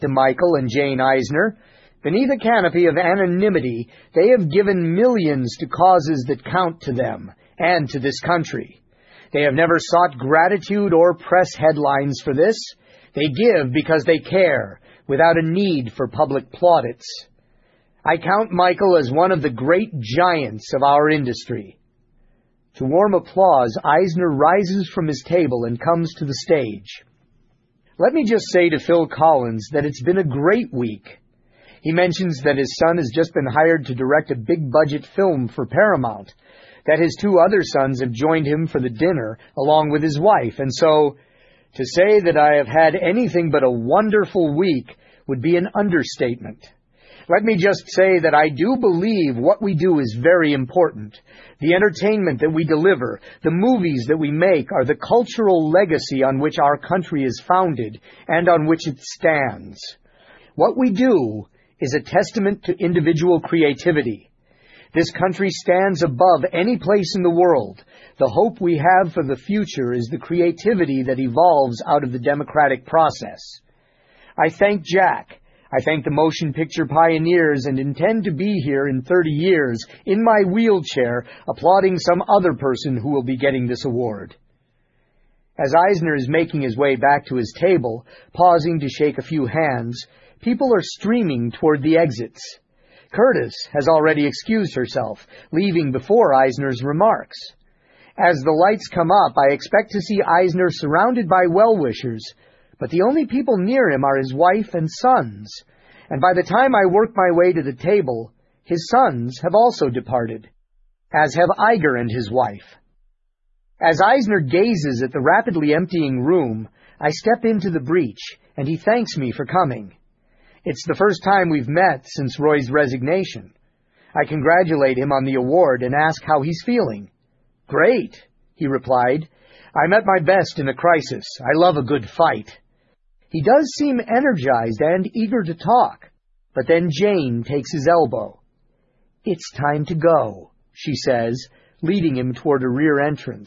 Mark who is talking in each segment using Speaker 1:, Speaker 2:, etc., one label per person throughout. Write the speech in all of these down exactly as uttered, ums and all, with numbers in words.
Speaker 1: To Michael and Jane Eisner, beneath a canopy of anonymity, they have given millions to causes that count to them and to this country. They have never sought gratitude or press headlines for this. They give because they care, without a need for public plaudits. I count Michael as one of the great giants of our industry. To warm applause, Eisner rises from his table and comes to the stage. Let me just say to Phil Collins that it's been a great week. He mentions that his son has just been hired to direct a big-budget film for Paramount, that his two other sons have joined him for the dinner along with his wife, and so to say that I have had anything but a wonderful week would be an understatement. Let me just say that I do believe what we do is very important. The entertainment that we deliver, the movies that we make are the cultural legacy on which our country is founded and on which it stands. What we do is a testament to individual creativity. This country stands above any place in the world. The hope we have for the future is the creativity that evolves out of the democratic process. I thank Jack. I thank the motion picture pioneers and intend to be here in thirty years in my wheelchair applauding some other person who will be getting this award. As Eisner is making his way back to his table, pausing to shake a few hands, people are streaming toward the exits. Curtis has already excused herself, leaving before Eisner's remarks. As the lights come up, I expect to see Eisner surrounded by well-wishers, but the only people near him are his wife and sons, and by the time I work my way to the table, his sons have also departed, as have Iger and his wife. As Eisner gazes at the rapidly emptying room, I step into the breach, and he thanks me for coming. It's the first time we've met since Roy's resignation. I congratulate him on the award and ask how he's feeling. "Great," he replied. "I'm at my best in a crisis. I love a good fight." He does seem energized and eager to talk, but then Jane takes his elbow. "It's time to go," she says, leading him toward a rear entrance.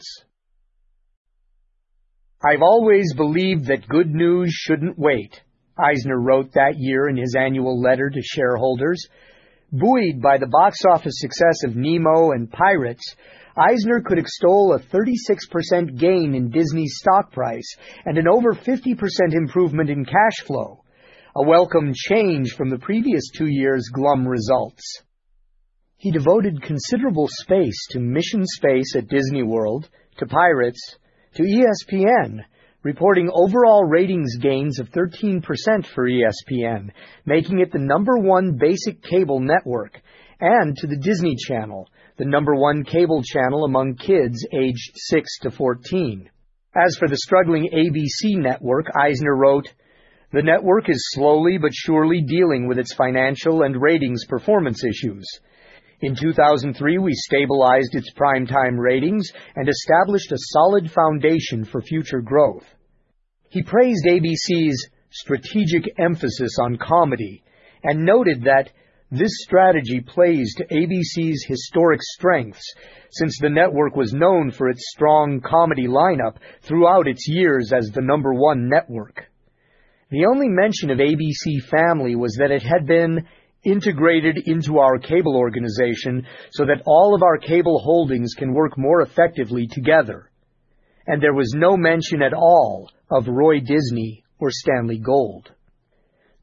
Speaker 1: "I've always believed that good news shouldn't wait," Eisner wrote that year in his annual letter to shareholders. Buoyed by the box office success of Nemo and Pirates, Eisner could extol a thirty-six percent gain in Disney's stock price and an over fifty percent improvement in cash flow, a welcome change from the previous two years' glum results. He devoted considerable space to Mission Space at Disney World, to Pirates, to E S P N, reporting overall ratings gains of thirteen percent for E S P N, making it the number one basic cable network, and to the Disney Channel, the number one cable channel among kids aged six to fourteen. As for the struggling A B C network, Eisner wrote, "The network is slowly but surely dealing with its financial and ratings performance issues. In two thousand three, we stabilized its primetime ratings and established a solid foundation for future growth." He praised A B C's strategic emphasis on comedy and noted that this strategy plays to A B C's historic strengths, since the network was known for its strong comedy lineup throughout its years as the number one network. The only mention of A B C Family was that it had been integrated into our cable organization so that all of our cable holdings can work more effectively together. And there was no mention at all of Roy Disney or Stanley Gold.